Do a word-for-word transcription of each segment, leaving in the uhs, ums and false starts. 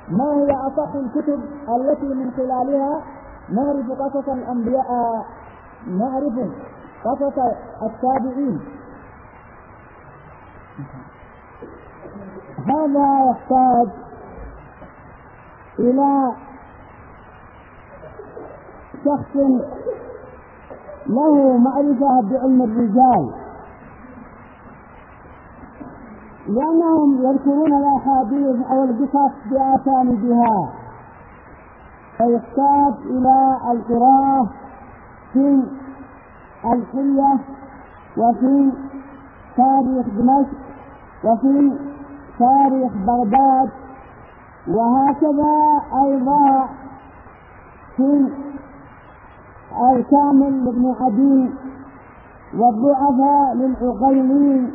ما هي أصح الكتب التي من خلالها نعرف قصص الأنبياء، نعرف قصص التابعين؟ هذا يحتاج إلى شخص له معرفة بعلم الرجال، لأنهم يذكرون الأحاديث أو القصص بأسانيدها، فيحتاج إلى القراءة في الحلية وفي تاريخ دمشق وفي تاريخ بغداد، وهكذا أيضا في الكامل لابن عدي والضعفاء للعقيلين.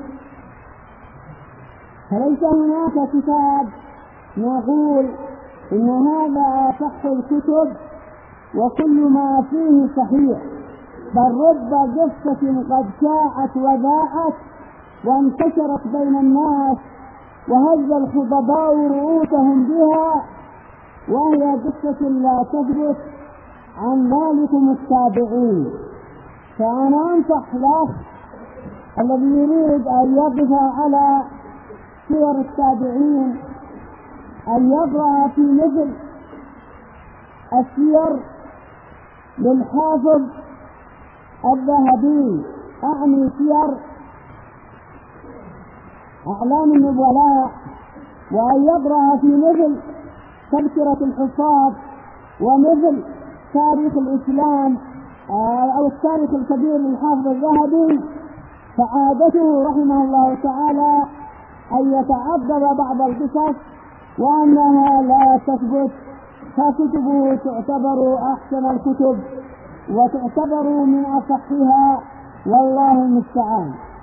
فليس هناك كتاب نقول إن هذا أصح الكتب وكل ما فيه صحيح، بل رب قصة قد شاعت وذاعت وانتشرت بين الناس وهز الخطباء رؤوسهم بها، وهي قصة لا تثبت عن ذلكم التابعين. فأنا أنصح الأخ الذي يريد أن يقف على سير التابعين أن يقرأ في مثل السير للحافظ الذهبي، أعني سير أعلام النبلاء، وأن يقرأ في مثل تذكرة الحفاظ ومثل تاريخ الإسلام أو التاريخ الكبير للحافظ الذهبي. فعادته رحمه الله تعالى أن يتعذب بعض القصص وأنها لا تثبت، فكتبه تعتبر أحسن الكتب وتعتبر من أصحها، والله المستعان.